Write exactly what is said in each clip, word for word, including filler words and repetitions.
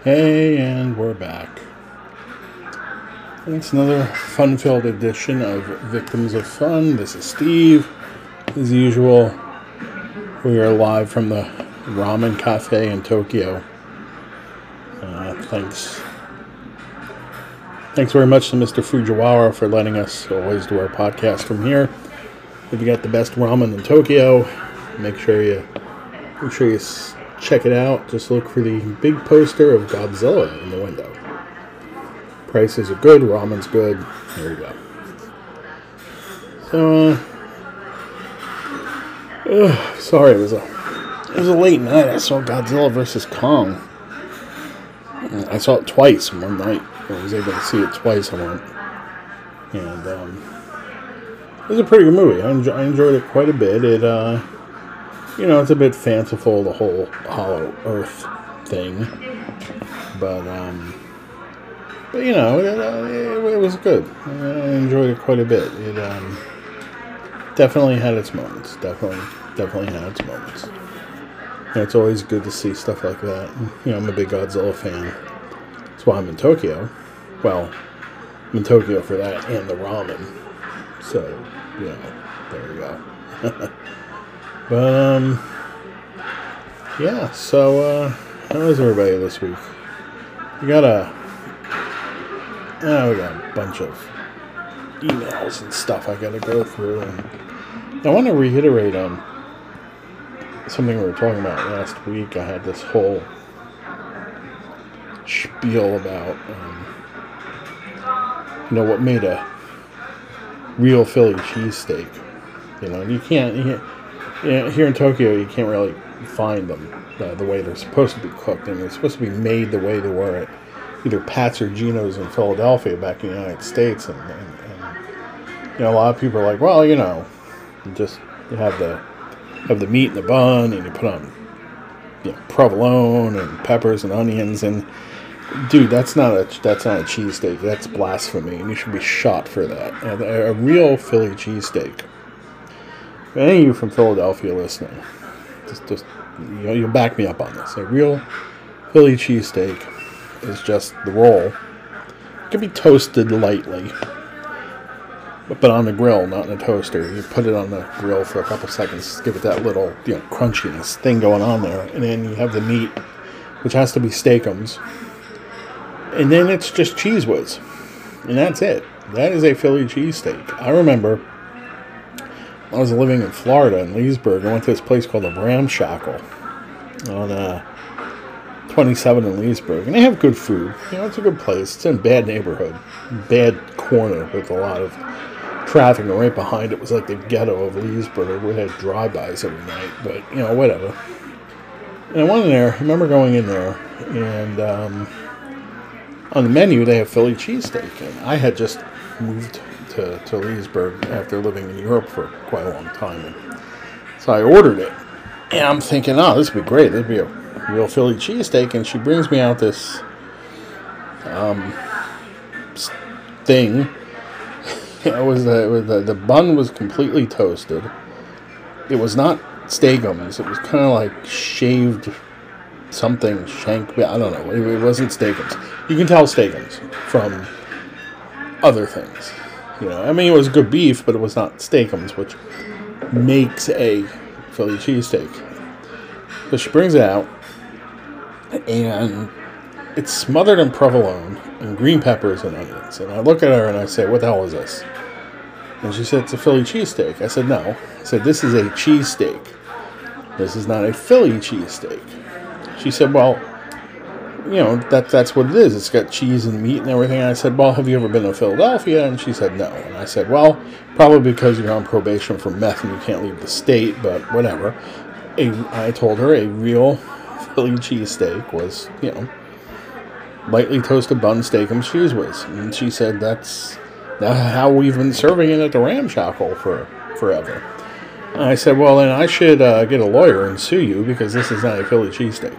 Hey, and we're back. It's another fun-filled edition of Victims of Fun. This is Steve. As usual, we are live from the Ramen Cafe in Tokyo. Uh, thanks. Thanks very much to Mister Fujiwara for letting us always do our podcast from here. If you got the best ramen in Tokyo, make sure you make sure you check it out. Just look for the big poster of Godzilla in the window. Prices are good, ramen's good. There you go. So, uh, uh, sorry, it was a it was a late night. I saw Godzilla versus Kong. I saw it twice in one night. I was able to see it twice. I went, and um, it was a pretty good movie. I, enjoy, I enjoyed it quite a bit. It, uh, you know, it's a bit fanciful, the whole Hollow Earth thing, but um, but you know, it, uh, it, it was good. I enjoyed it quite a bit. It um, definitely had its moments. Definitely, definitely had its moments. And it's always good to see stuff like that. You know, I'm a big Godzilla fan. That's why I'm in Tokyo. Well, I'm in Tokyo for that and the ramen. So, you know, there you go. But, um, yeah, so, uh, how is everybody this week? We got a, uh, we got a bunch of emails and stuff I gotta go through, and I want to reiterate, um, something we were talking about last week. I had this whole spiel about, um, you know, what made a real Philly cheesesteak. You know, you can't, you can't you know, here in Tokyo, you can't really find them uh, the way they're supposed to be cooked, and they're supposed to be made the way they were at either Pat's or Geno's in Philadelphia back in the United States. And, and, and you know, a lot of people are like, well, you know, you just you have the have the meat in the bun, and you put on, you know, provolone and peppers and onions, and dude, that's not a that's not a cheesesteak. That's blasphemy, and you should be shot for that. A, a real Philly cheesesteak. Any of you from Philadelphia listening, just just you know, you'll back me up on this. A real Philly cheesesteak is just the roll. It can be toasted lightly, but on the grill, not in a toaster. You put it on the grill for a couple seconds, give it that little, you know, crunchiness thing going on there, and then you have the meat, which has to be steakums, and then it's just Cheez Whiz, and that's it. That is a Philly cheesesteak. I remember I was living in Florida in Leesburg. I went to this place called the Ramshackle on uh, twenty-seven in Leesburg, and they have good food. You know, it's a good place. It's in a bad neighborhood, bad corner with a lot of traffic, and right behind it was like the ghetto of Leesburg. We had drive-bys every night, but, you know, whatever. And I went in there, I remember going in there, and um, on the menu they have Philly cheesesteak, and I had just moved to, to Leesburg after living in Europe for quite a long time. And so I ordered it, and I'm thinking, oh, this would be great. This would be a real Philly cheesesteak, and she brings me out this um, thing. It was, the, it was the, the bun was completely toasted. It was not steakums. It was kind of like shaved something, shank. I don't know. It, it wasn't steakums. You can tell steakums from other things. You know, I mean, it was good beef, but it was not steakums, which makes a Philly cheesesteak. So she brings it out, and it's smothered in provolone and green peppers and onions. And I look at her and I say, what the hell is this? And she said, it's a Philly cheesesteak. I said, no. I said, this is a cheesesteak. This is not a Philly cheesesteak. She said, well, you know, that that's what it is. It's got cheese and meat and everything. And I said, well, have you ever been to Philadelphia? And she said, no. And I said, well, probably because you're on probation for meth and you can't leave the state, but whatever. A, I told her a real Philly cheesesteak was, you know, lightly toasted bun, steakums, Cheez Whiz. And she said, that's, that's how we've been serving it at the Ramshackle for forever. And I said, well, then I should uh, get a lawyer and sue you because this is not a Philly cheesesteak.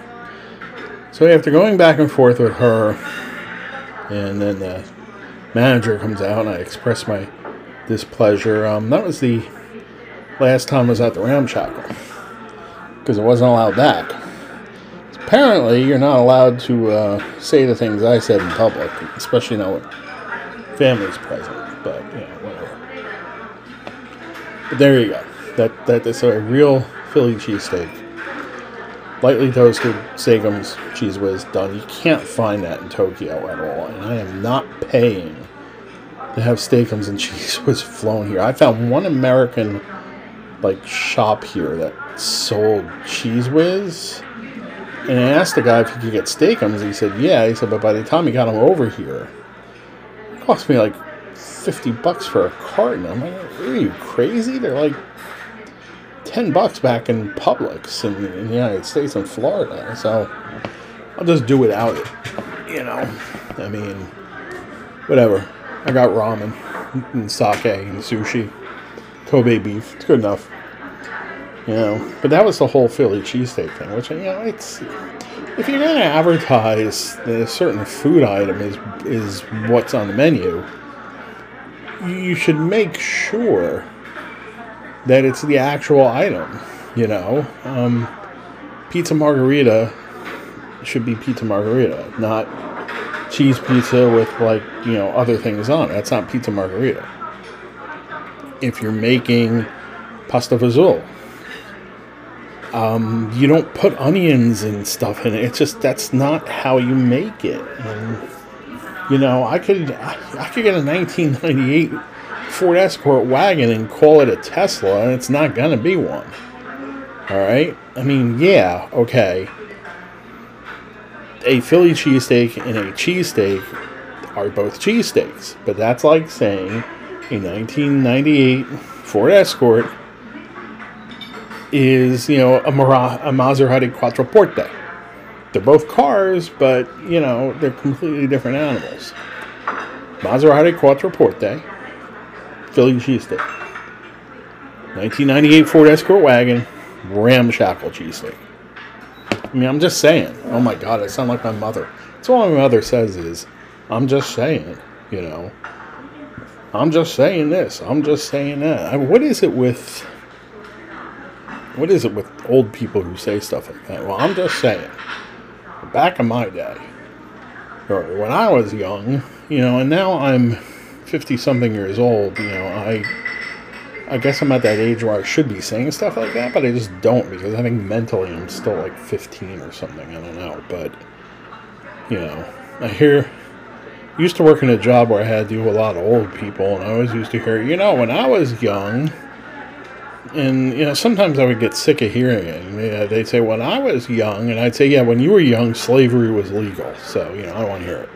So after going back and forth with her, and then the manager comes out, and I express my displeasure. Um, that was the last time I was at the Ramshackle, because I wasn't allowed back. apparently you're not allowed to uh, say the things I said in public, especially now when family's present. But you know, whatever. But there you go. That that is a real Philly cheesesteak. Lightly toasted, Steakums, Cheese Whiz, done. You can't find that in Tokyo at all. And I am not paying to have Steakums and Cheese Whiz flown here. I found one American like shop here that sold Cheese Whiz. And I asked the guy if he could get Steakums. He said, yeah. He said, but by the time he got them over here, it cost me like fifty bucks for a carton. I'm like, are you crazy? They're like ten bucks back in Publix in, in the United States and Florida. So I'll just do without it. You know, I mean, whatever. I got ramen and sake and sushi, Kobe beef. It's good enough. You know, but that was the whole Philly cheesesteak thing, which, you know, it's, if you're going to advertise that a certain food item is is what's on the menu, you should make sure that it's the actual item, you know. Um, pizza margarita should be pizza margarita, not cheese pizza with, like, you know, other things on it. That's not pizza margarita. If you're making pasta fazool, um, you don't put onions and stuff in it. It's just, that's not how you make it. And, you know, I could, I, I could get a nineteen ninety-eight Ford Escort wagon and call it a Tesla, and it's not gonna be one. Alright? I mean, yeah, okay. A Philly cheesesteak and a cheesesteak are both cheesesteaks, but that's like saying a nineteen ninety-eight Ford Escort is, you know, a, Mara- a Maserati Quattroporte. They're both cars, but, you know, they're completely different animals. Maserati Quattroporte, Philly cheesesteak. nineteen ninety-eight Ford Escort wagon, ramshackle cheesesteak. I mean, I'm just saying. Oh my God, I sound like my mother. That's all my mother says is, I'm just saying, you know. I'm just saying this. I'm just saying that. I mean, what is it with, what is it with old people who say stuff like that? Well, I'm just saying. Back in my day, or when I was young, you know, and now I'm fifty-something years old, you know, I I guess I'm at that age where I should be saying stuff like that, but I just don't, because I think mentally I'm still like fifteen or something, I don't know, but, you know, I hear, used to work in a job where I had to do with a lot of old people, and I always used to hear, you know, when I was young, and, you know, sometimes I would get sick of hearing it, and, you know, they'd say, when I was young, and I'd say, yeah, when you were young, slavery was legal, so, you know, I don't want to hear it,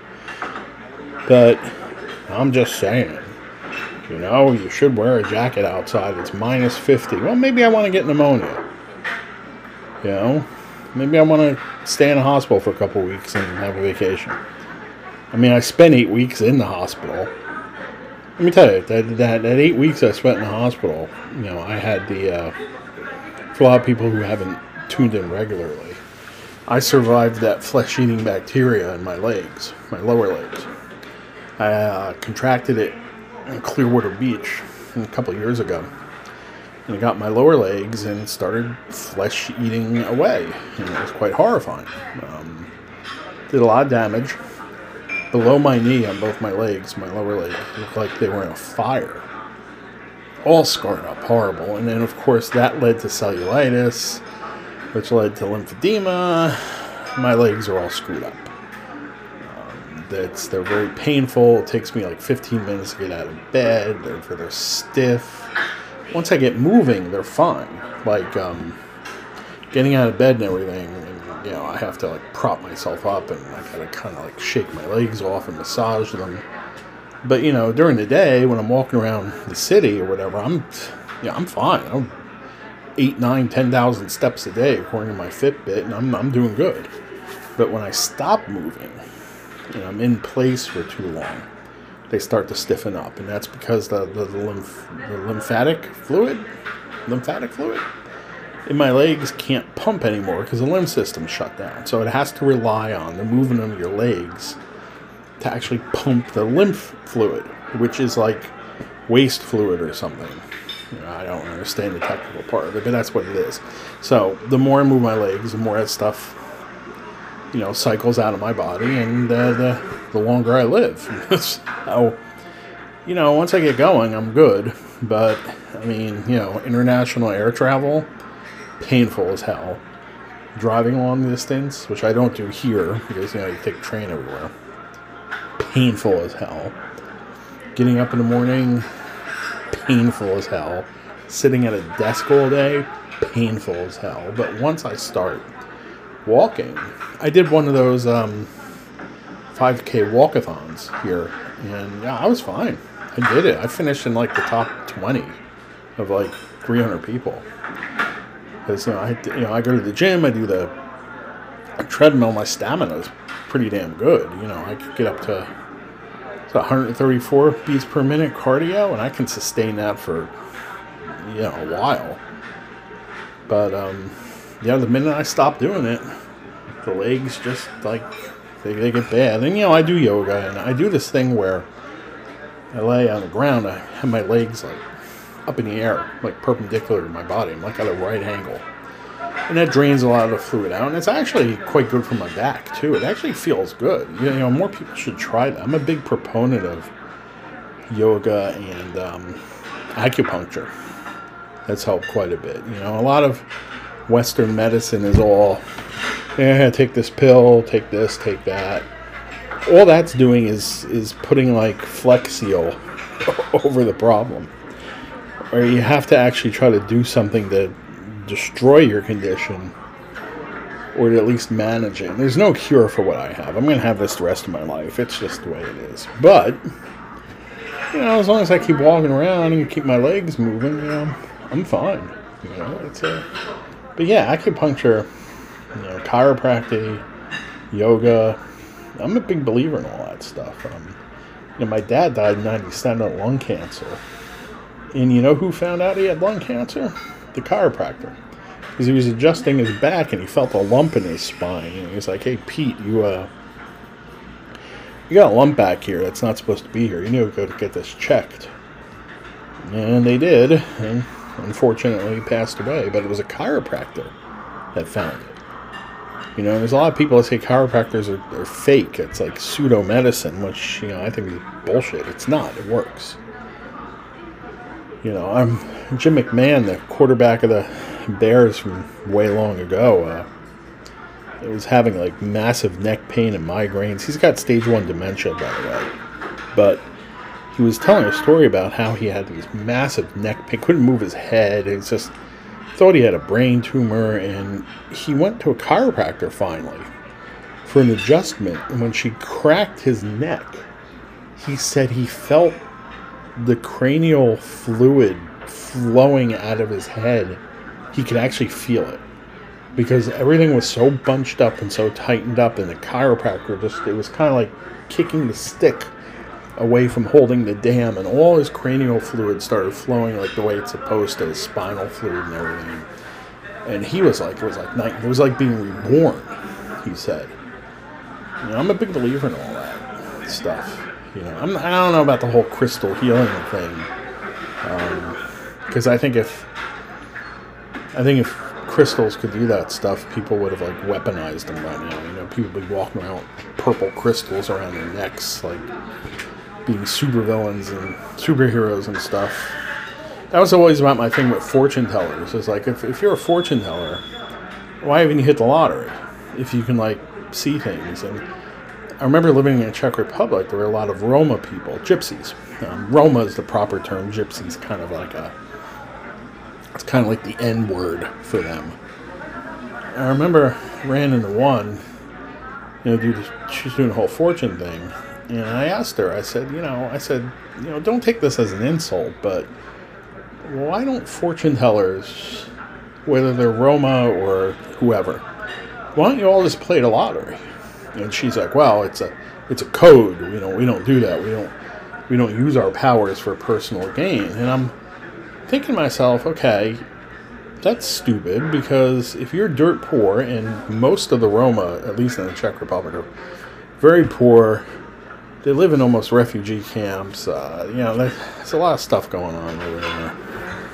but I'm just saying, you know, you should wear a jacket outside. It's minus fifty. Well, maybe I want to get pneumonia. You know, maybe I want to stay in a hospital for a couple of weeks and have a vacation. I mean, I spent eight weeks in the hospital. Let me tell you, that that, that eight weeks I spent in the hospital, you know, I had the, uh, for a lot of people who haven't tuned in regularly, I survived that flesh-eating bacteria in my legs, my lower legs. I uh, contracted it in Clearwater Beach a couple of years ago, and it got my lower legs and started flesh eating away, and it was quite horrifying. Um, did a lot of damage below my knee on both my legs. My lower legs looked like they were in a fire, all scarred up, horrible. And then of course that led to cellulitis, which led to lymphedema. My legs are all screwed up. That's, they're very painful. It takes me like fifteen minutes to get out of bed. They're, they're stiff. Once I get moving, they're fine. Like, um, getting out of bed and everything, and, you know, I have to, like, prop myself up, and I gotta kind of, like, shake my legs off and massage them. But, you know, during the day, when I'm walking around the city or whatever, I'm, yeah, I'm fine. I'm eight, nine, ten thousand steps a day, according to my Fitbit, and I'm, I'm doing good. But when I stop moving, and I'm in place for too long, they start to stiffen up, and that's because the the, the, lymph, the lymphatic fluid, lymphatic fluid in my legs can't pump anymore because the lymph system's shut down. So it has to rely on the movement of your legs to actually pump the lymph fluid, which is like waste fluid or something. You know, I don't understand the technical part of it, but that's what it is. So the more I move my legs, the more that stuff you know, cycles out of my body, and uh, the, the longer I live. So, you know, once I get going, I'm good. But, I mean, you know, international air travel, painful as hell. Driving long distance, which I don't do here, because, you know, you take a train everywhere. Painful as hell. Getting up in the morning, painful as hell. Sitting at a desk all day, painful as hell. But once I start walking, I did one of those um, five K walkathons here, and yeah, I was fine. I did it. I finished in like the top twenty of like three hundred people. Because you know, I you know I go to the gym, I do the treadmill. My stamina is pretty damn good. You know, I could get up to one hundred thirty-four beats per minute cardio, and I can sustain that for you know a while. But um, yeah, the minute I stop doing it, the legs just like they, they get bad. And you know, I do yoga, and I do this thing where I lay on the ground. I have my legs like up in the air, like perpendicular to my body. I'm like at a right angle, and that drains a lot of the fluid out. And it's actually quite good for my back too. It actually feels good. You know, more people should try that. I'm a big proponent of yoga and um, acupuncture. That's helped quite a bit. You know, a lot of Western medicine is all, yeah, take this pill, take this, take that. All that's doing is is putting like Flex Seal over the problem. Or you have to actually try to do something to destroy your condition, or to at least manage it. There's no cure for what I have. I'm going to have this the rest of my life. It's just the way it is. But, you know, as long as I keep walking around and keep my legs moving, you know, I'm fine. You know, it's a... But yeah, acupuncture, you know, chiropractic, yoga. I'm a big believer in all that stuff. Um, you know, my dad died in ninety-seven of lung cancer. And you know who found out he had lung cancer? The chiropractor. Because he was adjusting his back and he felt a lump in his spine. And he was like, hey, Pete, you uh, you got a lump back here that's not supposed to be here. You need to go to get this checked. And they did. And unfortunately, he passed away. But it was a chiropractor that found it. You know, there's a lot of people that say chiropractors are, are fake. It's like pseudo-medicine, which, you know, I think is bullshit. It's not. It works. You know, I'm Jim McMahon, the quarterback of the Bears from way long ago. Uh, he was having like massive neck pain and migraines. He's got stage one dementia, by the way. But he was telling a story about how he had these massive neck pain, couldn't move his head. He just thought he had a brain tumor, and he went to a chiropractor finally for an adjustment. And when she cracked his neck, he said he felt the cranial fluid flowing out of his head. He could actually feel it because everything was so bunched up and so tightened up, and the chiropractor just, it was kind of like kicking the stick away from holding the dam, and all his cranial fluid started flowing like the way it's supposed to, his spinal fluid and everything. And he was like, it was like night, it was like being reborn, he said. You know, I'm a big believer in all that stuff. You know, I'm, I don't know about the whole crystal healing thing, because um, I think if I think if crystals could do that stuff, people would have like weaponized them by now. You know, people would be walking around with purple crystals around their necks, like being supervillains and superheroes and stuff. That was always about my thing with fortune tellers. It's like if if you're a fortune teller, why haven't you hit the lottery? If you can like see things. And I remember living in the Czech Republic, there were a lot of Roma people, gypsies. Um, Roma is the proper term. Gypsy's kind of like a, it's kind of like the N word for them. I remember I ran into one, you know, dude, she was doing the whole fortune thing. And I asked her, I said, you know, I said, you know, don't take this as an insult, but why don't fortune tellers, whether they're Roma or whoever, why don't you all just play the lottery? And she's like, well, it's a it's a code. You know, we don't do that. We don't we don't use our powers for personal gain. And I'm thinking to myself, okay, that's stupid, because if you're dirt poor, and most of the Roma, at least in the Czech Republic, are very poor, they live in almost refugee camps. Uh, you know, there's a lot of stuff going on over there.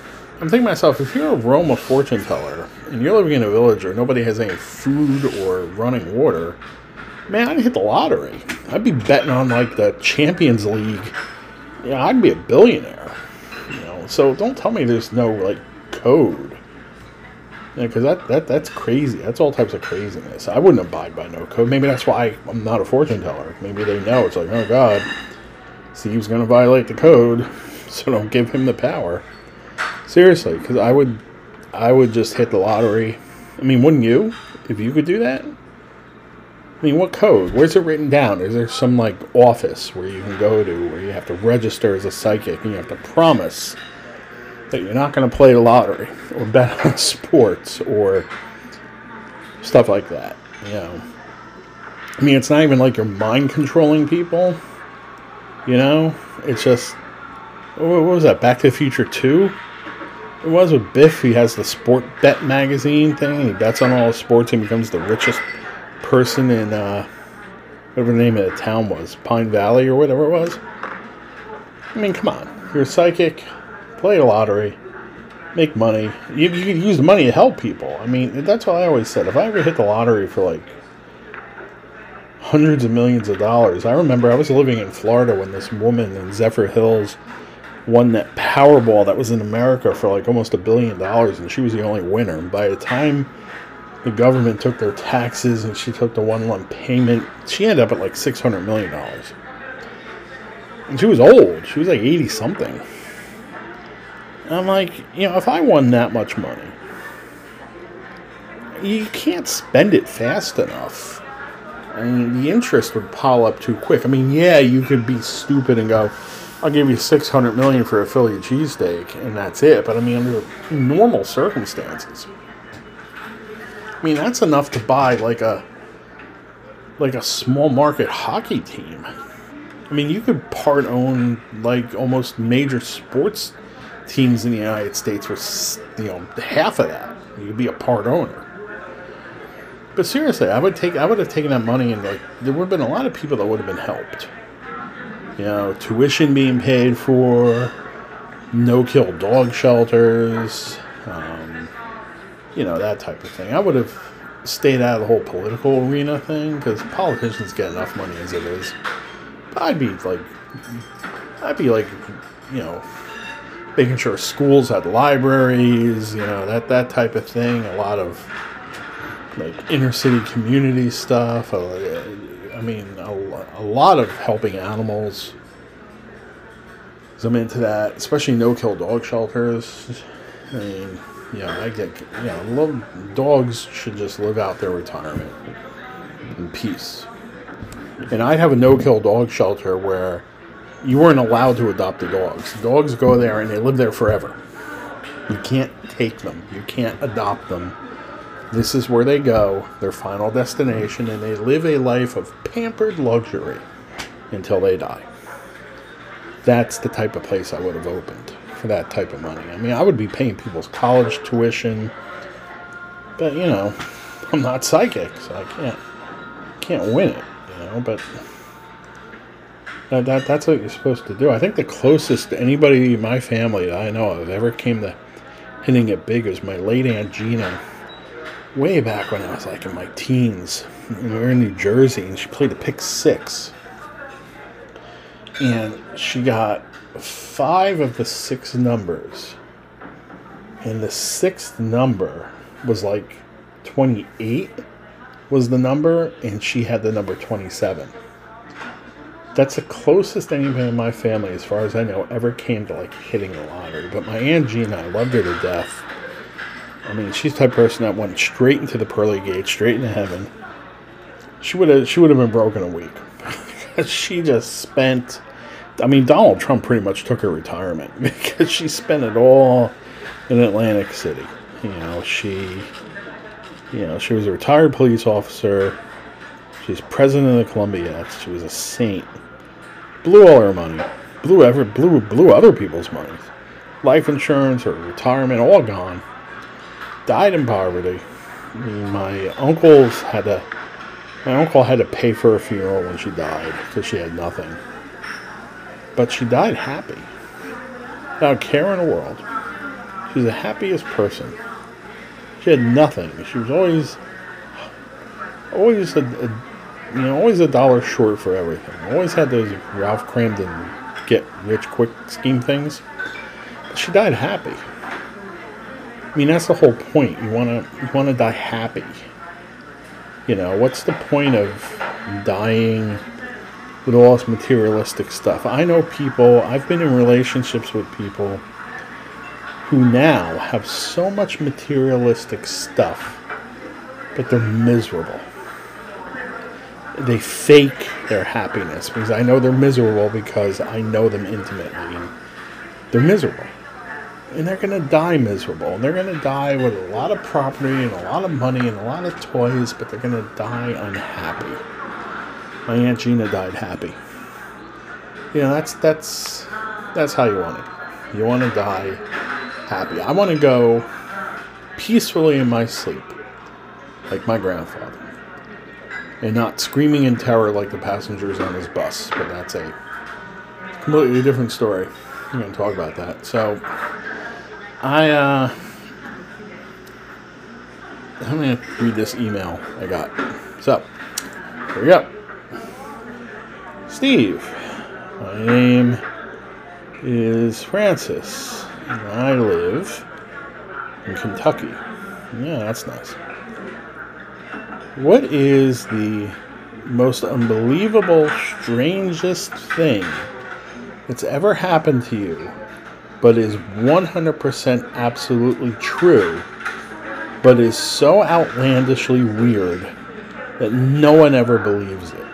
I'm thinking to myself, if you're a Roma fortune teller and you're living in a village where nobody has any food or running water, man, I'd hit the lottery. I'd be betting on like the Champions League. Yeah, I'd be a billionaire. You know, so don't tell me there's no like code. Yeah, because that, that that's crazy. That's all types of craziness. I wouldn't abide by no code. Maybe that's why I'm not a fortune teller. Maybe they know. It's like, oh, God, Steve's going to violate the code, so don't give him the power. Seriously, because I would, I would just hit the lottery. I mean, wouldn't you? If you could do that? I mean, what code? Where's it written down? Is there some, like, office where you can go to where you have to register as a psychic and you have to promise that you're not going to play the lottery or bet on sports or stuff like that, you know. I mean, it's not even like you're mind controlling people, you know. It's just, what was that, Back to the Future two? It was with Biff. He has the Sport Bet magazine thing, and he bets on all the sports and becomes the richest person in, uh, whatever the name of the town was, Pine Valley or whatever it was. I mean, come on. You're a psychic. Play a lottery, make money. You, you can use the money to help people. I mean, that's what I always said. If I ever hit the lottery for like hundreds of millions of dollars, I remember I was living in Florida when this woman in Zephyr Hills won that Powerball that was in America for like almost a billion dollars, and she was the only winner. And by the time the government took their taxes and she took the one lump payment, she ended up at like six hundred million dollars. And she was old. She was like eighty something. I'm like, you know, if I won that much money, you can't spend it fast enough. I mean, the interest would pile up too quick. I mean, yeah, you could be stupid and go, I'll give you six hundred million dollars for a Philly cheesesteak, and that's it. But I mean, under normal circumstances, I mean, that's enough to buy like a like a small market hockey team. I mean, you could part own like almost major sports teams in the United States for, you know, half of that. You could be a part owner. But seriously, I would take I would have taken that money and like there would have been a lot of people that would have been helped. You know, tuition being paid for, no-kill dog shelters, um, you know, that type of thing. I would have stayed out of the whole political arena thing because politicians get enough money as it is. But I'd be like, I'd be like, you know, making sure schools had libraries, you know, that, that type of thing. A lot of, like, inner-city community stuff. I mean, a, a lot of helping animals. So I'm into that, especially no-kill dog shelters. I mean, you know, I get, you know, love, dogs should just live out their retirement in peace. And I'd have a no-kill dog shelter where you weren't allowed to adopt the dogs. Dogs go there and they live there forever. You can't take them. You can't adopt them. This is where they go, their final destination, and they live a life of pampered luxury until they die. That's the type of place I would have opened for that type of money. I mean, I would be paying people's college tuition, but, you know, I'm not psychic, so I can't, can't win it, you know, but That, that that's what you're supposed to do. I think the closest anybody in my family that I know of ever came to hitting it big was my late Aunt Gina. Way back when I was like in my teens. And we were in New Jersey and she played the pick six. And she got five of the six numbers. And the sixth number was like twenty-eight was the number, and she had the number twenty-seven. That's the closest anybody in my family, as far as I know, ever came to like hitting the lottery. But my Aunt Gina, I loved her to death. I mean, she's the type of person that went straight into the pearly gates, straight into heaven. She would have, she would have been broke in a week. She just spent. I mean, Donald Trump pretty much took her retirement because she spent it all in Atlantic City. You know, she, you know, she was a retired police officer. She's president of the Columbiacs. She was a saint. Blew all her money. Blew ever blew blew other people's money. Life insurance or retirement, all gone. Died in poverty. I mean, my uncles had to. My uncle had to pay for her funeral when she died because she had nothing. But she died happy, without a care in the world. She was the happiest person. She had nothing. She was always, always a, a you know, always a dollar short for everything. Always had those Ralph Cramden get rich quick scheme things. But she died happy. I mean, that's the whole point. You wanna you wanna die happy. You know, what's the point of dying with all this materialistic stuff? I know people, I've been in relationships with people who now have so much materialistic stuff, but they're miserable. They fake their happiness because I know they're miserable because I know them intimately. And they're miserable. And they're going to die miserable. And they're going to die with a lot of property and a lot of money and a lot of toys, but they're going to die unhappy. My Aunt Gina died happy. You know, that's that's that's how you want it. You want to die happy. I want to go peacefully in my sleep, like my grandfather, and not screaming in terror like the passengers on his bus. But that's a completely different story. I'm going to talk about that. So, I, uh, I'm going to read this email I got. So, here we go. Steve, my name is Francis, and I live in Kentucky. Yeah, that's nice. What is the most unbelievable, strangest thing that's ever happened to you, but is one hundred percent absolutely true, but is so outlandishly weird that no one ever believes it?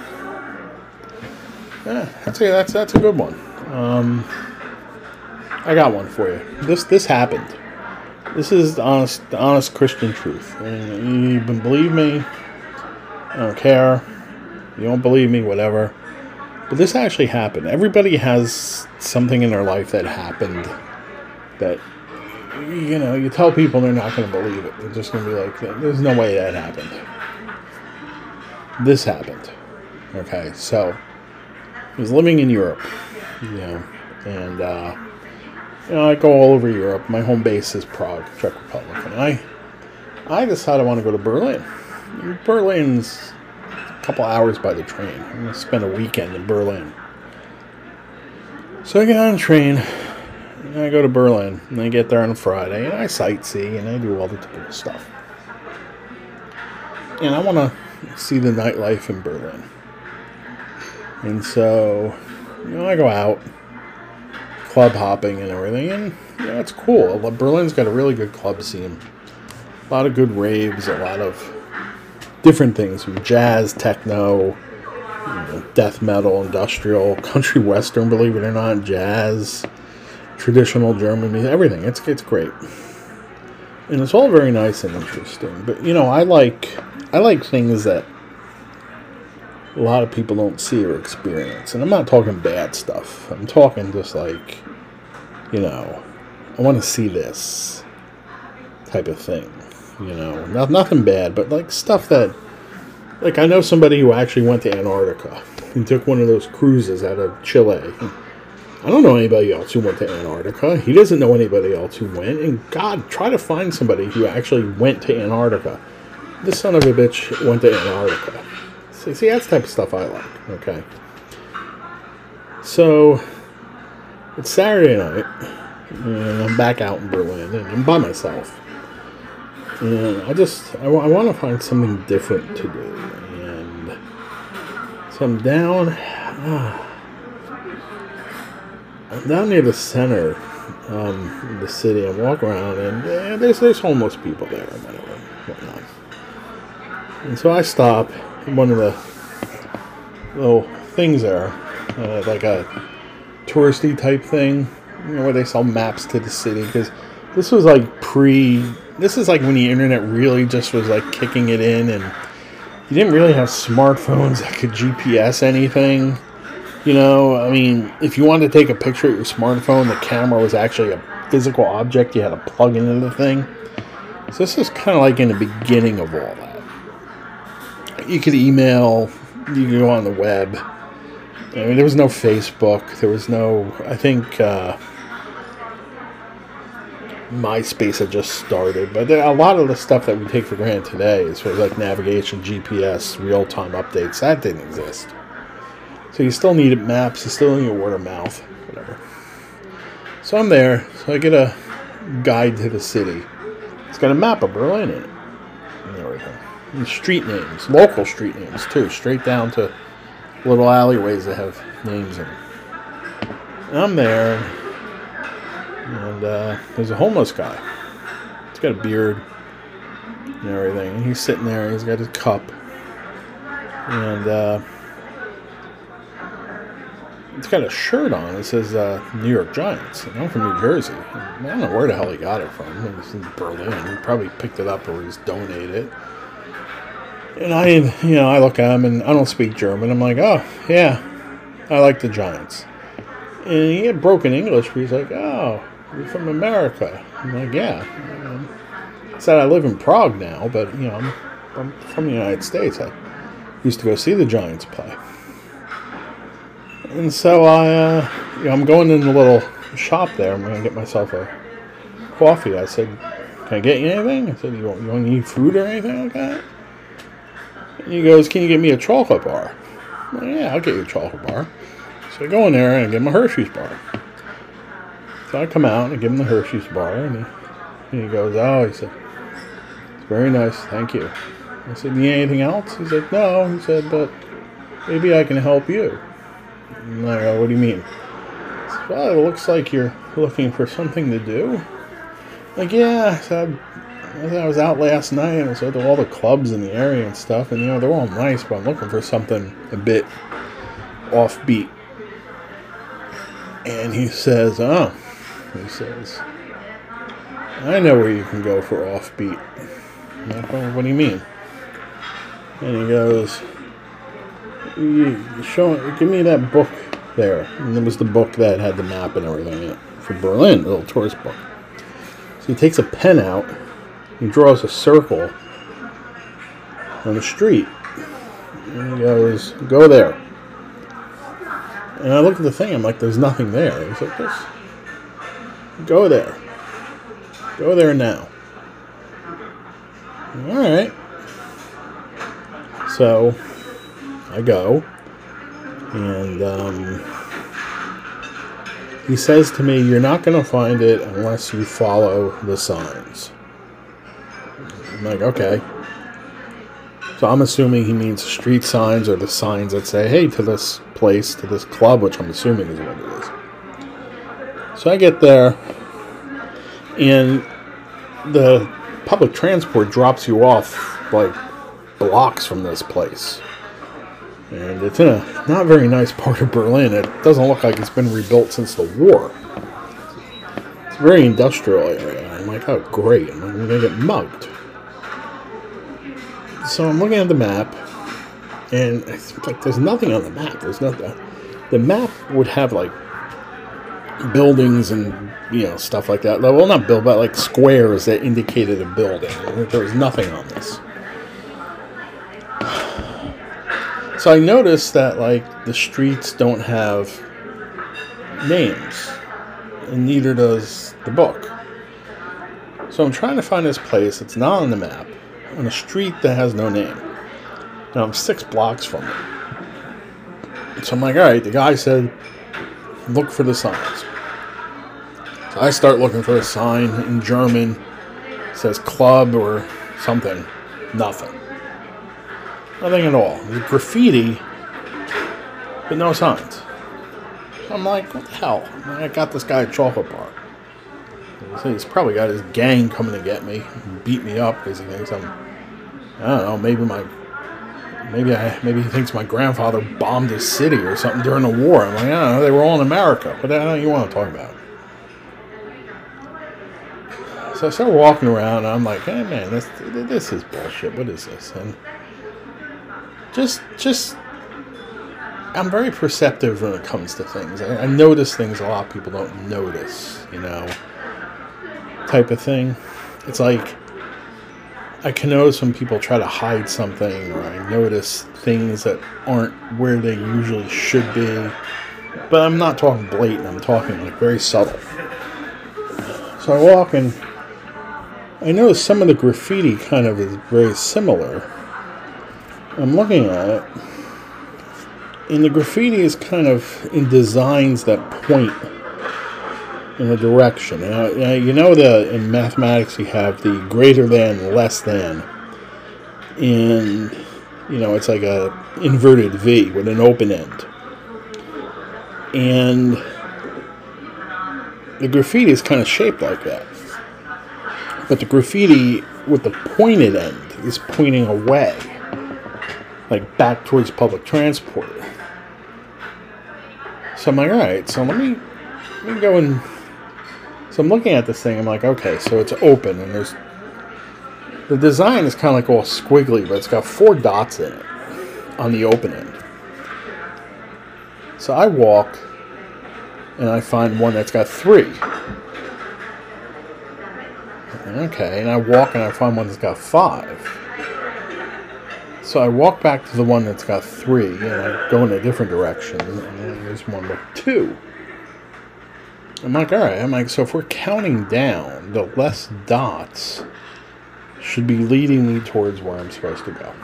Yeah, I'd say that's that's a good one. Um, I got one for you. This this happened. This is the honest, the honest Christian truth. And you can believe me, I don't care. You don't believe me, whatever. But this actually happened. Everybody has something in their life that happened that, you know, you tell people they're not going to believe it. They're just going to be like, there's no way that happened. This happened. Okay, so I was living in Europe, you know, and, uh, you know, I go all over Europe. My home base is Prague, Czech Republic, and I, I decided I want to go to Berlin. And Berlin's a couple hours by the train. I'm going to spend a weekend in Berlin. So I get on a train, and I go to Berlin, and I get there on a Friday, and I sightsee, and I do all the typical stuff. And I want to see the nightlife in Berlin. And so, you know, I go out, club hopping and everything, and you know, it's cool. Berlin's got a really good club scene. A lot of good raves, a lot of different things, from jazz, techno, you know, death metal, industrial, country western, believe it or not, jazz, traditional German music, everything. It's it's great. And it's all very nice and interesting. But you know, I like I like things that a lot of people don't see or experience. And I'm not talking bad stuff. I'm talking just like, you know, I want to see this type of thing. You know, not, nothing bad, but like stuff that, like I know somebody who actually went to Antarctica and took one of those cruises out of Chile. I don't know anybody else who went to Antarctica. He doesn't know anybody else who went. And God, try to find somebody who actually went to Antarctica. This son of a bitch went to Antarctica. See, see, that's the type of stuff I like, okay? So, it's Saturday night, and I'm back out in Berlin, and I'm by myself. And I just, I, I want to find something different to do. And so I'm down, uh, I'm down near the center um, of the city. I walk around, and uh, there's, there's homeless people there, and whatever, whatnot. And so I stop one of the little things there, uh, like a touristy type thing, you know, where they sell maps to the city, because this was like pre, this is like when the internet really just was like kicking it in, and you didn't really have smartphones that could G P S anything, you know. I mean, if you wanted to take a picture with your smartphone, the camera was actually a physical object you had to plug into the thing. So this is kind of like in the beginning of all that. You could email, you could go on the web. I mean, there was no Facebook. There was no, I think, uh, MySpace had just started. But there, a lot of the stuff that we take for granted today, as far as like navigation, G P S, real-time updates, that didn't exist. So you still needed maps, you still need word of mouth, whatever. So I'm there, so I get a guide to the city. It's got a map of Berlin in it. And everything. And street names, local street names too, straight down to little alleyways that have names in them. And I'm there, and uh, there's a homeless guy. He's got a beard and everything. And he's sitting there, he's got his cup. And uh, he's got a shirt on that says uh, New York Giants. And I'm from New Jersey. I don't know where the hell he got it from. It was in Berlin. He probably picked it up or he's donated it. And I, you know, I look at him and I don't speak German. I'm like, oh, yeah, I like the Giants. And he had broken English, but he's like, oh, you're from America. I'm like, yeah. Um, I said I live in Prague now, but, you know, I'm, I'm from the United States. I used to go see the Giants play. And so I, uh, you know, I'm going in the little shop there. I'm going to get myself a coffee. I said, can I get you anything? I said, you want, you want to eat food or anything like that? And he goes, can you get me a chocolate bar? I'm like, yeah, I'll get you a chocolate bar. So I go in there and I give him a Hershey's bar. So I come out and I give him the Hershey's bar, and he, and he goes, oh, he said, it's very nice, thank you. I said, need anything else? He said, no. He said, but maybe I can help you. And I go, what do you mean? He said, well, it looks like you're looking for something to do. Like, yeah, I said, I was out last night and I saw all the clubs in the area and stuff, and you know, they're all nice, but I'm looking for something a bit offbeat. And he says, oh, he says, I know where you can go for offbeat. I'm like, well, what do you mean? And he goes, you show, give me that book there. And it was the book that had the map and everything in it for Berlin, the little tourist book. So he takes a pen out, he draws a circle on the street, and he goes, go there. And I look at the thing, I'm like, there's nothing there. He's like, just go there. Go there now. Alright. So, I go. And, um, he says to me, you're not going to find it unless you follow the signs. I'm like, okay. So I'm assuming he means street signs or the signs that say, hey, to this place, to this club, which I'm assuming is what it is. So I get there, and the public transport drops you off, like, blocks from this place. And it's in a not very nice part of Berlin. It doesn't look like it's been rebuilt since the war. It's a very industrial area. I'm like, oh, great. I'm going to get mugged. So I'm looking at the map, and it's like there's nothing on the map. There's nothing. The map would have like buildings and you know stuff like that. Well, not build, but like squares that indicated a building. There was nothing on this. So I noticed that like the streets don't have names, and neither does the book. So I'm trying to find this place that's not on the map, on a street that has no name. Now I'm six blocks from it. So I'm like, alright, the guy said, look for the signs. So I start looking for a sign in German. It says club or something. Nothing. Nothing at all. There's graffiti, but no signs. So I'm like, what the hell? I got this guy a chocolate bar. He's probably got his gang coming to get me, beat me up because he thinks I'm, I don't know, maybe my, maybe I, maybe he thinks my grandfather bombed his city or something during the war. I'm like, I don't know, they were all in America. What the hell you want to talk about? So I start walking around and I'm like, hey man, this this is bullshit. What is this? And just, just, I'm very perceptive when it comes to things. I, I notice things a lot of people don't notice, you know. Type of thing. It's like I can notice when people try to hide something, or I notice things that aren't where they usually should be. But I'm not talking blatant, I'm talking like very subtle. So I walk and I notice some of the graffiti kind of is very similar. I'm looking at it, and the graffiti is kind of in designs that point in a direction. Now, you know that in mathematics you have the greater than, less than, and you know it's like a inverted V with an open end. And the graffiti is kind of shaped like that. But the graffiti with the pointed end is pointing away, like back towards public transport. So I'm like, all right, so let me, let me go and... So I'm looking at this thing, I'm like, okay, so it's open, and there's... The design is kind of like all squiggly, but it's got four dots in it on the open end. So I walk, and I find one that's got three. Okay, and I walk, and I find one that's got five. So I walk back to the one that's got three, and I go in a different direction, and then there's one with two. I'm like, all right. I'm like, so if we're counting down, the less dots should be leading me towards where I'm supposed to go.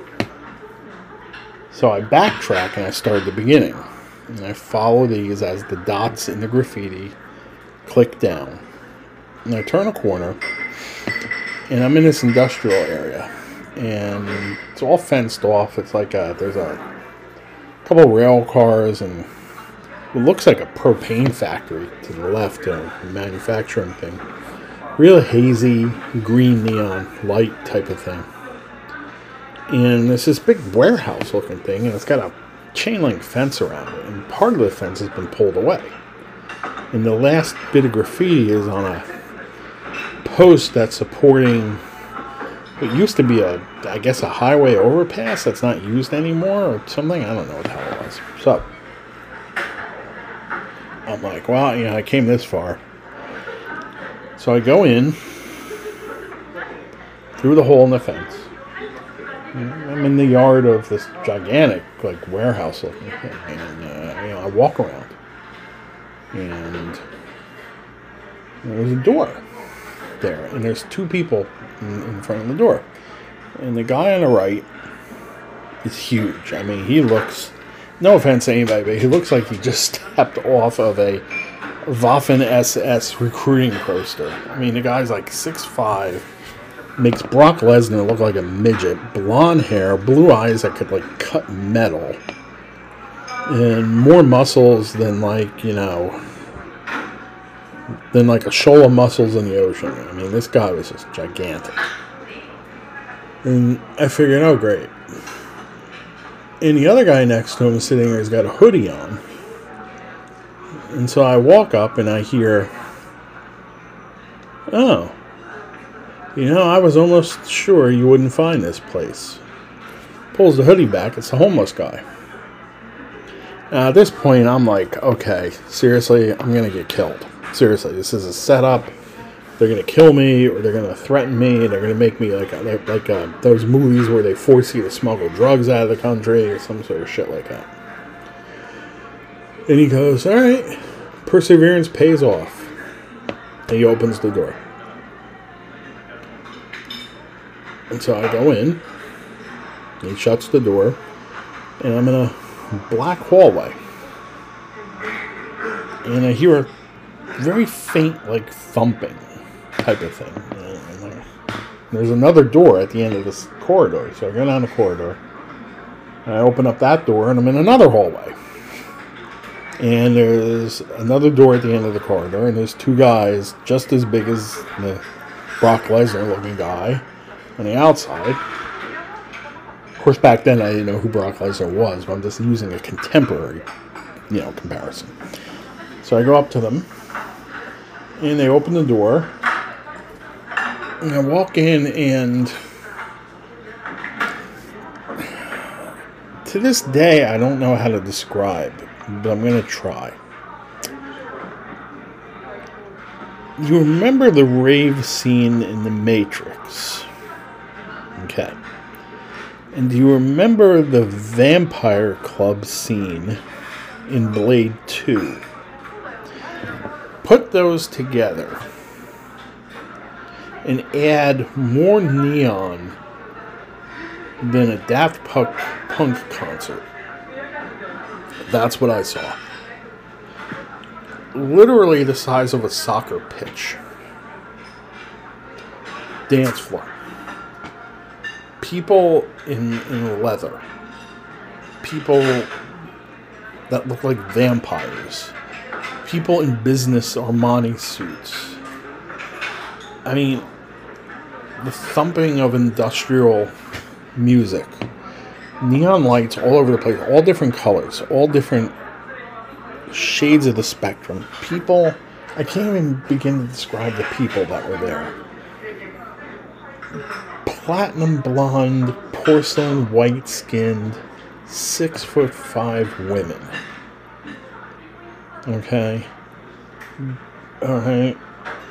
So I backtrack and I start at the beginning. And I follow these as the dots in the graffiti click down. And I turn a corner, and I'm in this industrial area. And it's all fenced off. It's like a, there's a couple rail cars and it looks like a propane factory to the left, a manufacturing thing. Real hazy, green neon light type of thing. And there's this big warehouse looking thing, and it's got a chain link fence around it. And part of the fence has been pulled away. And the last bit of graffiti is on a post that's supporting what used to be a, I guess, a highway overpass that's not used anymore or something. I don't know what the hell it was. So I'm like, well, you know, I came this far. So I go in through the hole in the fence. I'm in the yard of this gigantic, like, warehouse looking thing. And, uh, you know, I walk around. And there's a door there. And there's two people in, in front of the door. And the guy on the right is huge. I mean, he looks... No offense to anybody, but he looks like he just stepped off of a Waffen S S recruiting poster. I mean, the guy's like six five, makes Brock Lesnar look like a midget, blonde hair, blue eyes that could, like, cut metal, and more muscles than, like, you know, than, like, a shoal of muscles in the ocean. I mean, this guy was just gigantic. And I figured, oh, great. And the other guy next to him is sitting there, he's got a hoodie on. And so I walk up and I hear, oh, you know, I was almost sure you wouldn't find this place. Pulls the hoodie back, it's the homeless guy. Now at this point, I'm like, okay, seriously, I'm going to get killed. Seriously, this is a setup. They're going to kill me, or they're going to threaten me, and they're going to make me like a, like a, those movies where they force you to smuggle drugs out of the country, or some sort of shit like that. And he goes, all right, perseverance pays off. And he opens the door. And so I go in, he shuts the door, and I'm in a black hallway. And I hear a very faint, like, thumping type of thing. And there's another door at the end of this corridor. So I go down the corridor, and I open up that door, and I'm in another hallway. And there's another door at the end of the corridor, and there's two guys just as big as the Brock Lesnar looking guy on the outside. Of course, back then I didn't know who Brock Lesnar was, but I'm just using a contemporary, you know, comparison. So I go up to them, and they open the door, and I walk in, and to this day, I don't know how to describe, but I'm going to try. You remember the rave scene in The Matrix? Okay. And do you remember the vampire club scene in Blade two? Put those together, and add more neon than a Daft Punk, Punk concert. That's what I saw. Literally the size of a soccer pitch. Dance floor. People in, in leather. People that look like vampires. People in business Armani suits. I mean, the thumping of industrial music. Neon lights all over the place. All different colors. All different shades of the spectrum. People, I can't even begin to describe the people that were there. Platinum blonde, porcelain white skinned, six foot five women. Okay. Alright.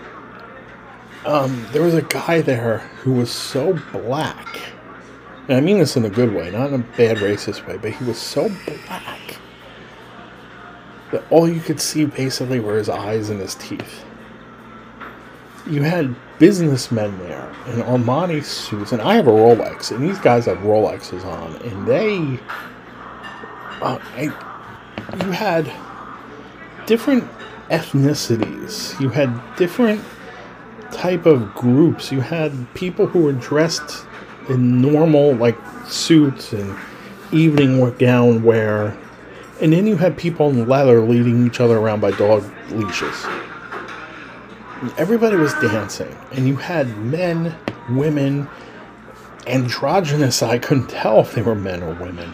Um, there was a guy there who was so black. And I mean this in a good way, not in a bad racist way, but he was so black that all you could see basically were his eyes and his teeth. You had businessmen there in Armani suits, and I have a Rolex, and these guys have Rolexes on, and they, uh, I, you had different ethnicities, you had different type of groups, you had people who were dressed in normal, like, suits and evening gown wear, and then you had people in leather leading each other around by dog leashes. Everybody was dancing, and you had men, women, androgynous. I couldn't tell if they were men or women.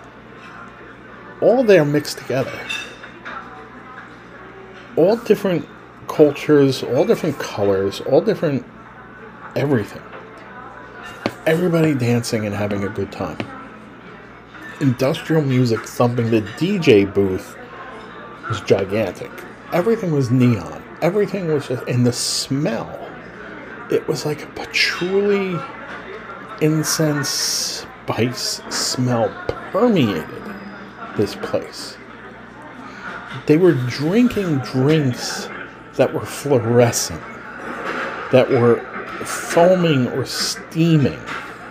All there mixed together. All different cultures, all different colors, all different everything. Everybody dancing and having a good time. Industrial music thumping. The D J booth was gigantic. Everything was neon. Everything was just, and the smell, it was like a patchouli, incense, spice smell permeated this place. They were drinking drinks that were fluorescent, that were foaming or steaming.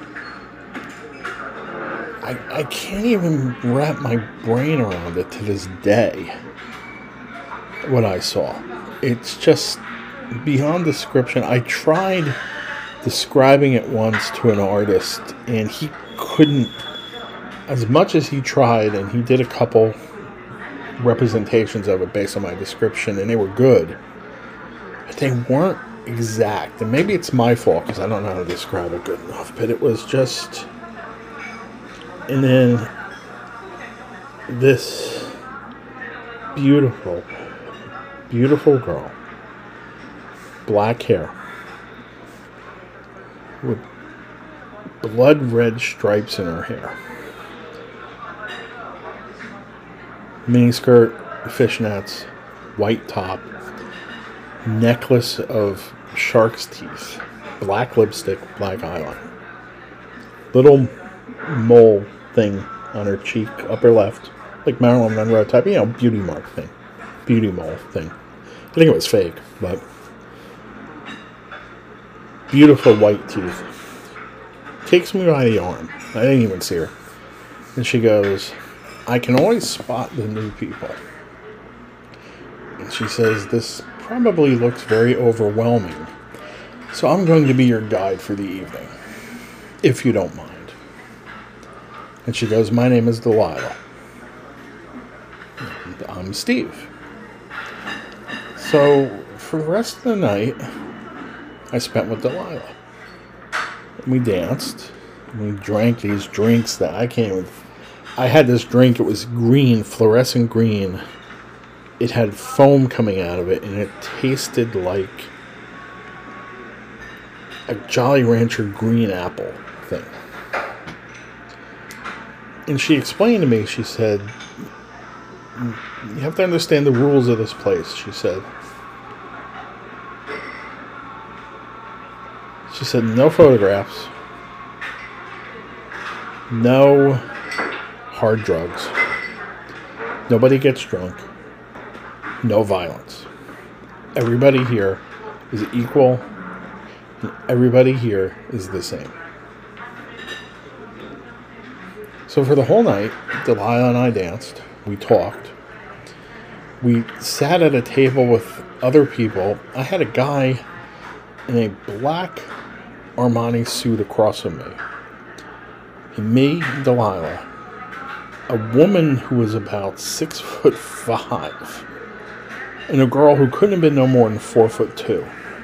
I, I can't even wrap my brain around it to this day, what I saw. It's just beyond description. I tried describing it once to an artist, and he couldn't, as much as he tried, and he did a couple representations of it based on my description, and they were good, but they weren't exact. And maybe it's my fault because I don't know how to describe it good enough, but it was just... And then this beautiful, beautiful girl, black hair, with blood red stripes in her hair, miniskirt, fishnets, white top, necklace of shark's teeth, black lipstick, black eyeliner, little mole thing on her cheek, upper left, like Marilyn Monroe type, you know, beauty mark thing, beauty mole thing. I think it was fake, but beautiful white teeth. Takes me by the arm. I didn't even see her. And she goes, I can always spot the new people. And she says, this probably looks very overwhelming. So I'm going to be your guide for the evening, if you don't mind. And she goes, my name is Delilah. And I'm Steve. So for the rest of the night, I spent with Delilah. And we danced. And we drank these drinks that I can't even... I had this drink, it was green, fluorescent green. It had foam coming out of it, and it tasted like a Jolly Rancher green apple thing. And she explained to me, she said, you have to understand the rules of this place, she said. She said, no photographs, no hard drugs, nobody gets drunk, no violence. Everybody here is equal Everybody here is the same. So for the whole night, Delilah and I danced. We talked. We sat at a table with other people. I had a guy in a black Armani suit across from me. And me, Delilah. A woman who was about six foot five. And a girl who couldn't have been no more than four foot two.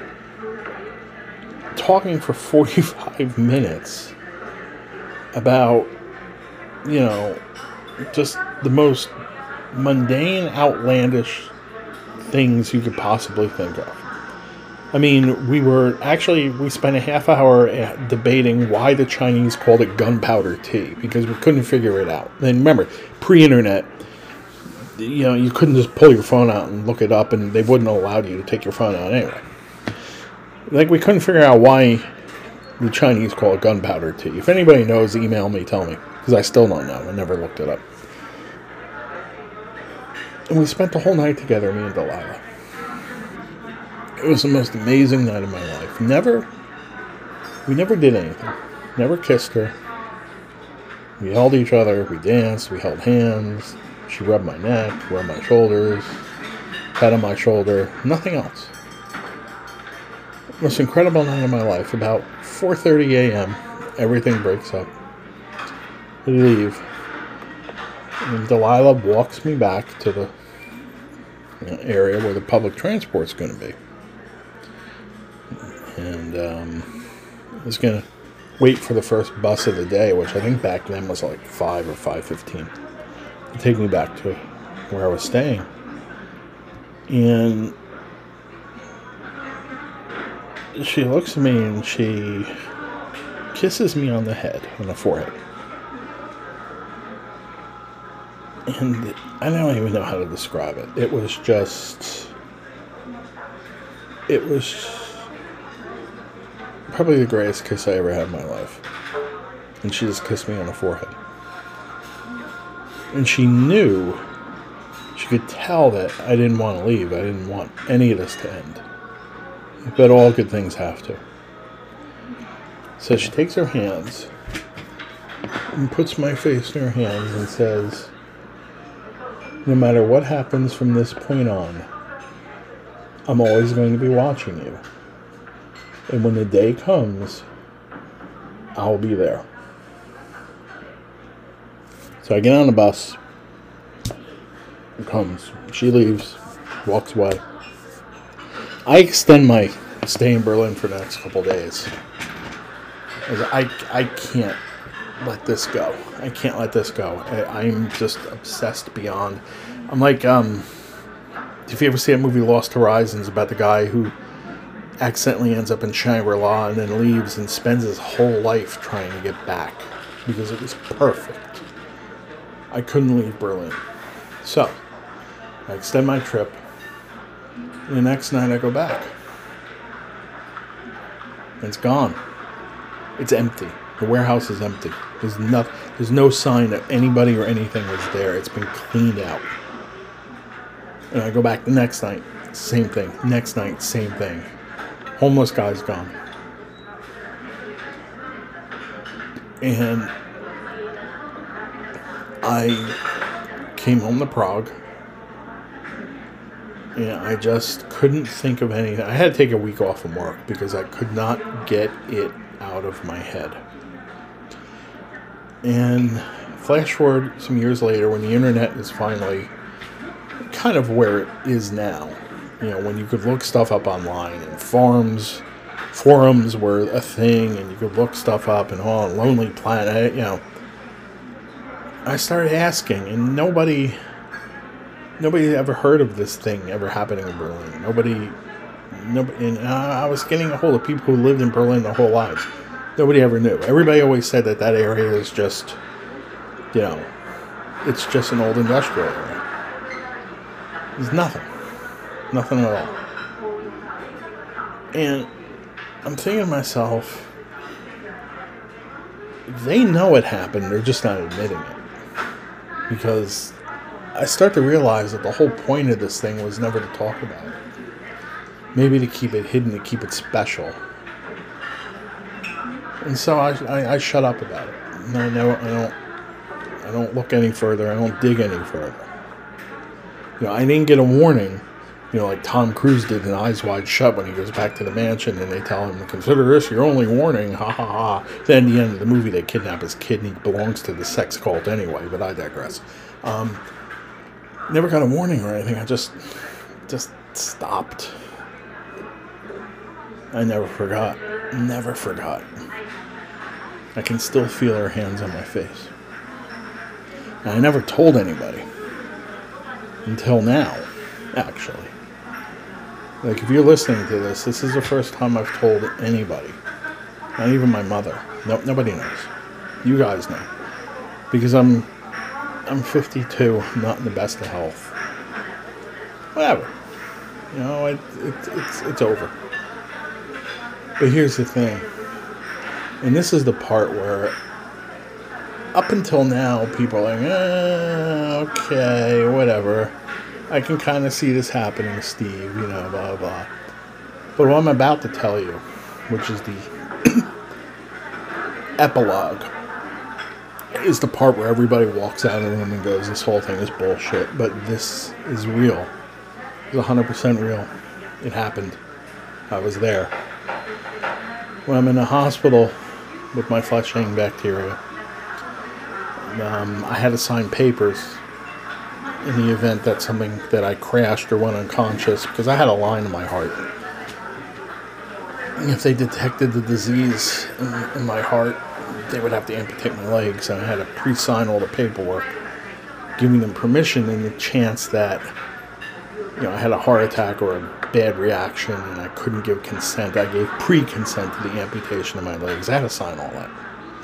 Talking for forty-five minutes about, you know, just the most mundane, outlandish things you could possibly think of. I mean, we were actually, we spent a half hour debating why the Chinese called it gunpowder tea, because we couldn't figure it out. And remember, pre-internet, you know, you couldn't just pull your phone out and look it up, and they wouldn't allow you to take your phone out anyway. Like, we couldn't figure out why the Chinese call it gunpowder tea. If anybody knows, email me, tell me, because I still don't know. I never looked it up. And we spent the whole night together, me and Delilah. It was the most amazing night of my life. Never, we never did anything. Never kissed her. We held each other. We danced. We held hands. She rubbed my neck, rubbed my shoulders, pat on my shoulder. Nothing else. Most incredible night of my life. About four thirty a.m., everything breaks up. We leave. And Delilah walks me back to the you know, area where the public transport's going to be. And um, I was going to wait for the first bus of the day, which I think back then was like five or five fifteen, to take me back to where I was staying. And she looks at me and she kisses me on the head, on the forehead. And I don't even know how to describe it. It was just... It was probably the greatest kiss I ever had in my life. And she just kissed me on the forehead. And she knew, she could tell that I didn't want to leave. I didn't want any of this to end. But all good things have to. So she takes her hands and puts my face in her hands and says, no matter what happens from this point on, I'm always going to be watching you. And when the day comes, I'll be there. So I get on the bus. It comes. She leaves. Walks away. I extend my stay in Berlin for the next couple days. I, I can't let this go. I can't let this go. I, I'm just obsessed beyond. I'm like, um, if you ever see that movie Lost Horizons about the guy who accidentally ends up in Shangri-La and then leaves and spends his whole life trying to get back because it was perfect. I couldn't leave Berlin. So, I extend my trip. And the next night I go back. And it's gone. It's empty. The warehouse is empty. There's no, there's no sign that anybody or anything was there. It's been cleaned out. And I go back the next night. Same thing. Next night, same thing. Homeless guy's gone. And I came home to Prague. And I just couldn't think of anything. I had to take a week off from work because I could not get it out of my head. And flash forward some years later when the internet is finally kind of where it is now. You know, when you could look stuff up online and forums, forums were a thing and you could look stuff up and all, Lonely Planet, you know. I started asking and nobody... Nobody ever heard of this thing ever happening in Berlin. Nobody, nobody, and I was getting a hold of people who lived in Berlin their whole lives. Nobody ever knew. Everybody always said that that area is just, you know, it's just an old industrial area. There's nothing. Nothing at all. And I'm thinking to myself, they know it happened, they're just not admitting it. Because I start to realize that the whole point of this thing was never to talk about it. Maybe to keep it hidden, to keep it special. And so I, I, I shut up about it. And I know I don't I don't look any further. I don't dig any further. You know, I didn't get a warning, you know, like Tom Cruise did in Eyes Wide Shut when he goes back to the mansion and they tell him, consider this your only warning, ha ha ha. Then at the end of the movie, they kidnap his kid and he belongs to the sex cult anyway, but I digress. Um, never got a warning or anything. I just, just stopped. I never forgot. Never forgot. I can still feel her hands on my face. And I never told anybody. Until now, actually. Like, if you're listening to this, this is the first time I've told anybody. Not even my mother. No, nobody knows. You guys know. Because I'm I'm fifty-two, not in the best of health. Whatever. You know, it, it, it's, it's over. But here's the thing. And this is the part where, up until now, people are like, eh, okay, whatever. I can kind of see this happening, Steve, you know, blah, blah. But what I'm about to tell you, which is the epilogue, is the part where everybody walks out of the room and goes, this whole thing is bullshit. But this is real. It's one hundred percent real. It happened. I was there. When I'm in the hospital with my flesh-eating bacteria, um, I had to sign papers in the event that something that I crashed or went unconscious, because I had a line in my heart. And if they detected the disease in, in my heart, they would have to amputate my legs, and I had to pre-sign all the paperwork, giving them permission in the chance that, you know, I had a heart attack or a bad reaction and I couldn't give consent. I gave pre-consent to the amputation of my legs. I had to sign all that.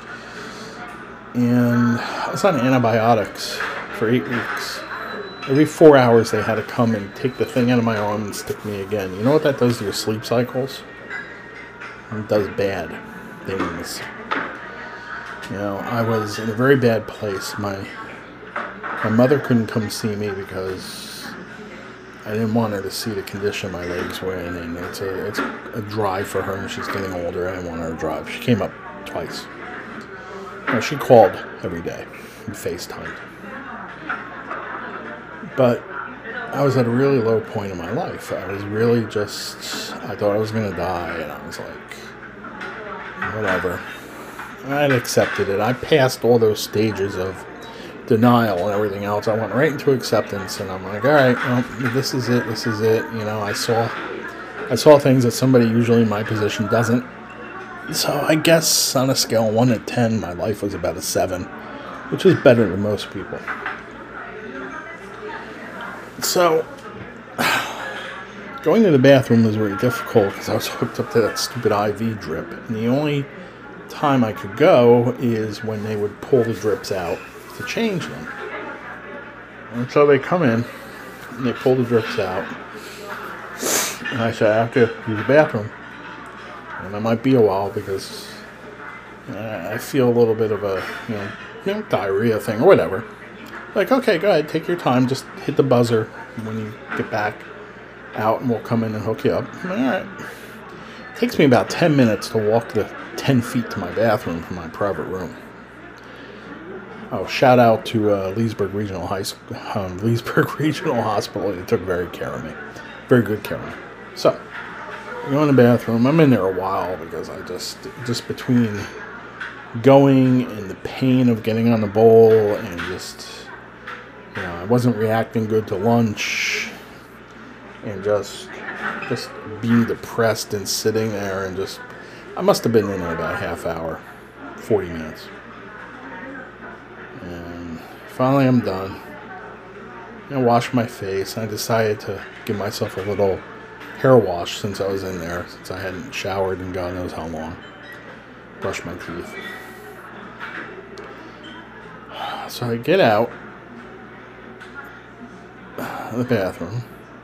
And I was on antibiotics for eight weeks. Every four hours they had to come and take the thing out of my arm and stick me again. You know what that does to your sleep cycles? It does bad things. You know, I was in a very bad place. My my mother couldn't come see me because I didn't want her to see the condition my legs were in, and it's a it's a drive for her, and she's getting older. I didn't want her to drive. She came up twice. You know, she called every day and FaceTimed. But I was at a really low point in my life. I was really just, I thought I was going to die, and I was like, whatever. I'd accepted it. I passed all those stages of denial and everything else. I went right into acceptance, and I'm like, all right, well, this is it, this is it. You know, I saw, I saw things that somebody usually in my position doesn't. So I guess on a scale of one to ten, my life was about a seven, which is better than most people. So, going to the bathroom was very difficult because I was hooked up to that stupid I V drip. And the only time I could go is when they would pull the drips out to change them. And so they come in and they pull the drips out. And I said, I have to use the bathroom. And it might be a while because I feel a little bit of a, you know, you know, diarrhea thing or whatever. Like, okay, go ahead, take your time, just hit the buzzer when you get back out and we'll come in and hook you up. All right. It takes me about ten minutes to walk the ten feet to my bathroom from my private room. Oh, shout out to uh, Leesburg Regional High School, um, Leesburg Regional Hospital. They took very care of me. Very good care of me. So, I go in the bathroom. I'm in there a while because I just, just between going and the pain of getting on the bowl and just... You know, I wasn't reacting good to lunch, and just just being depressed and sitting there and just, I must have been in there about a half hour, forty minutes. And finally I'm done. I washed my face. I decided to give myself a little hair wash since I was in there, since I hadn't showered in God knows how long. Brush my teeth. So I get out the bathroom,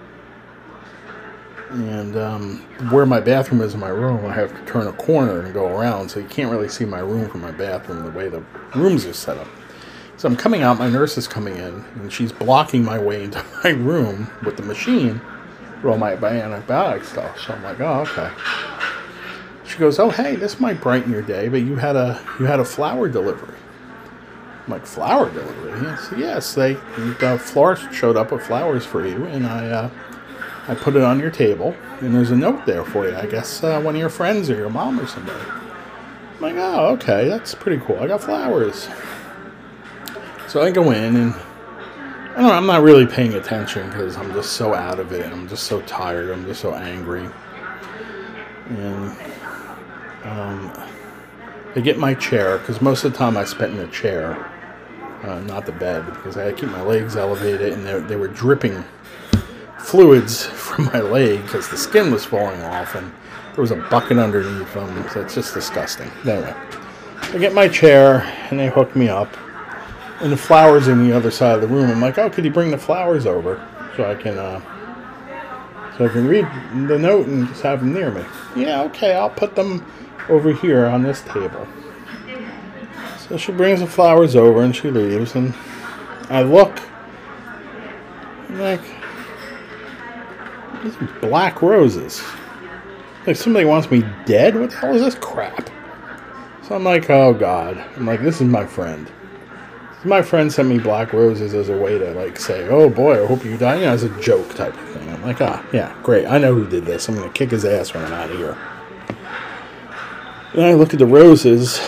and um, where my bathroom is in my room, I have to turn a corner and go around, so you can't really see my room from my bathroom the way the rooms are set up. So I'm coming out, my nurse is coming in, and she's blocking my way into my room with the machine for all my antibiotic stuff. So I'm like, oh, okay. She she goes, "Oh, hey, this might brighten your day, but you had a you had a flower delivery." I'm like, "Flower delivery?" Yes, yes. They the florist showed up with flowers for you, and I uh, I put it on your table, and there's a note there for you. I guess uh, one of your friends or your mom or somebody. I'm like, "Oh, okay, that's pretty cool. I got flowers." So I go in, and I don't know, I'm not really paying attention because I'm just so out of it. I'm just so tired. I'm just so angry. And um, I get my chair, because most of the time I spent in the chair, uh, not the bed, because I had to keep my legs elevated, and they, they were dripping fluids from my leg because the skin was falling off, and there was a bucket underneath them, so it's just disgusting. Anyway, I get my chair, and they hook me up. And the flowers in the other side of the room. I'm like, "Oh, could you bring the flowers over so I can, uh, so I can read the note and just have them near me?" "Yeah, okay, I'll put them over here on this table." So she brings the flowers over and she leaves, and I look. I'm like, these are black roses. Like somebody wants me dead? What the hell is this crap? So I'm like, oh God. I'm like, this is my friend. My friend sent me black roses as a way to, like, say, "Oh boy, I hope you die," you know, as a joke type of thing. I'm like, ah, yeah, great. I know who did this. I'm going to kick his ass when I'm out of here. And I look at the roses,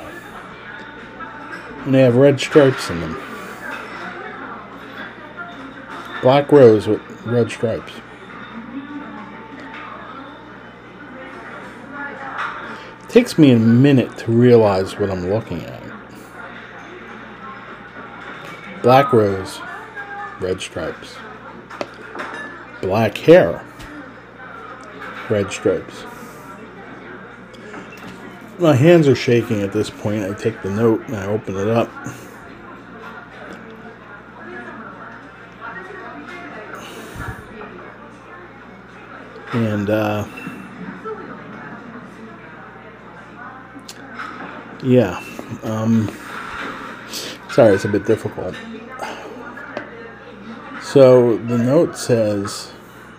and they have red stripes in them. Black rose with red stripes. It takes me a minute to realize what I'm looking at. Black rose, red stripes. Black hair, red stripes. My hands are shaking at this point. I take the note and I open it up. And, uh, yeah, um, sorry, it's a bit difficult. So the note says,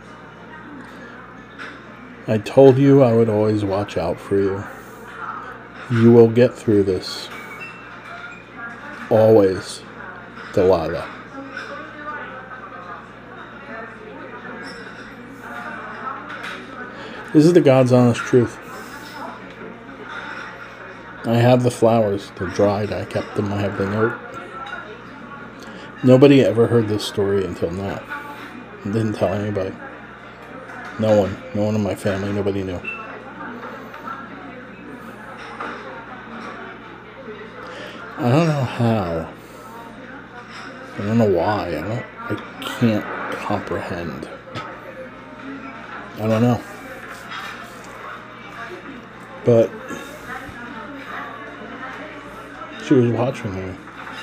"I told you I would always watch out for you. You will get through this. Always, Delilah." This is the God's honest truth. I have the flowers. They're dried. I kept them. I have the note. Nobody ever heard this story until now. I didn't tell anybody. No one. No one in my family. Nobody knew. I don't know how. I don't know why. I don't. I can't comprehend. I don't know. But she was watching me.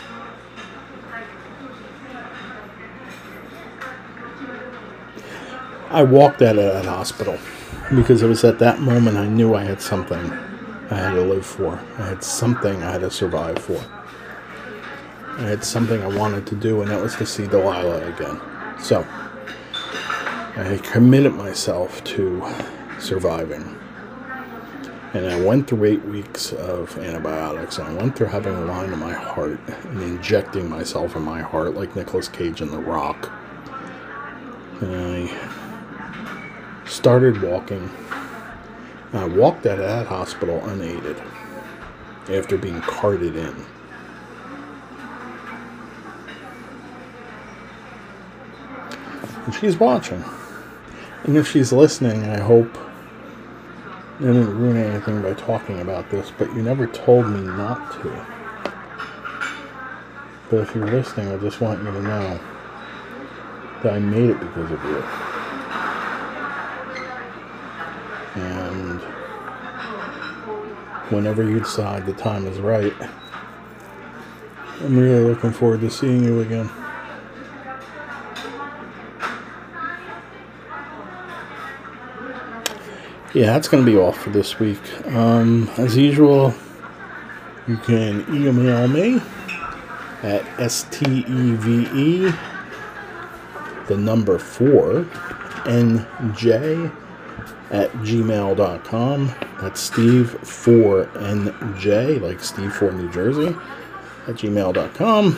I walked out of that hospital because it was at that moment I knew I had something I had to live for. I had something I had to survive for. I had something I wanted to do, and that was to see Delilah again. So, I committed myself to surviving. And I went through eight weeks of antibiotics. And I went through having a line in my heart and injecting myself in my heart like Nicolas Cage in The Rock. And I started walking. I walked out of that hospital unaided after being carted in. And she's watching. And if she's listening, I hope I didn't ruin anything by talking about this, but you never told me not to. But if you're listening, I just want you to know that I made it because of you. And whenever you decide the time is right, I'm really looking forward to seeing you again. Yeah, that's going to be all for this week. Um, as usual, you can email me at steve, the number four, nj at gmail dot com. That's Steve four N J, like Steve for New Jersey, at gmail dot com.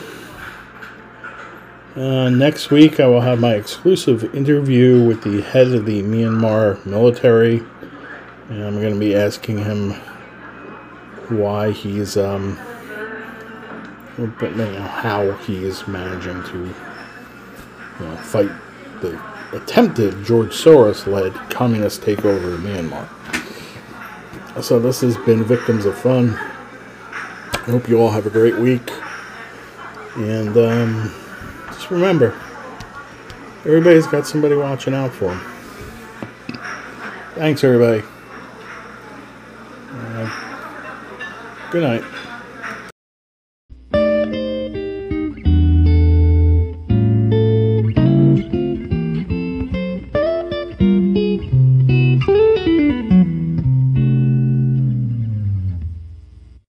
Uh, next week, I will have my exclusive interview with the head of the Myanmar military. And I'm going to be asking him why he's, um, but, you know, how he is managing to, you know, fight the attempted George Soros-led communist takeover of Myanmar. So this has been Victims of Fun. I hope you all have a great week. And um, just remember, everybody's got somebody watching out for them. Thanks, everybody. Uh, good night.